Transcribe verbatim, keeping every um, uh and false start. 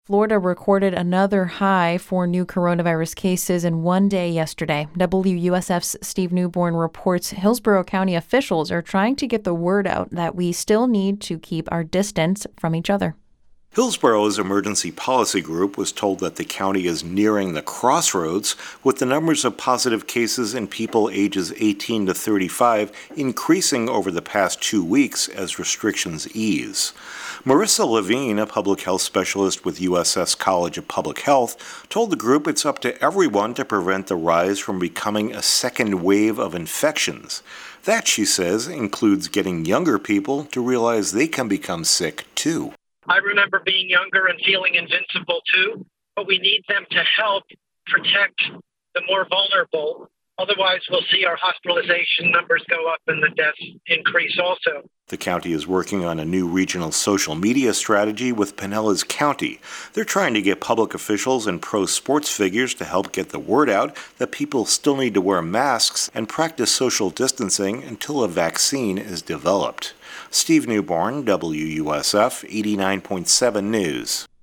Florida recorded another high for new coronavirus cases in one day yesterday. W U S F's Steve Newborn reports Hillsborough County officials are trying to get the word out that we still need to keep our distance from each other. Hillsborough's emergency policy group was told that the county is nearing the crossroads with the numbers of positive cases in people ages eighteen to thirty-five increasing over the past two weeks as restrictions ease. Marissa Levine, a public health specialist with U S S College of Public Health, told the group it's up to everyone to prevent the rise from becoming a second wave of infections. That, she says, includes getting younger people to realize they can become sick too. I remember being younger and feeling invincible too, but we need them to help protect the more vulnerable. Otherwise, we'll see our hospitalization numbers go up and the deaths increase also. The county is working on a new regional social media strategy with Pinellas County. They're trying to get public officials and pro sports figures to help get the word out that people still need to wear masks and practice social distancing until a vaccine is developed. Steve Newborn, W U S F eighty-nine point seven News.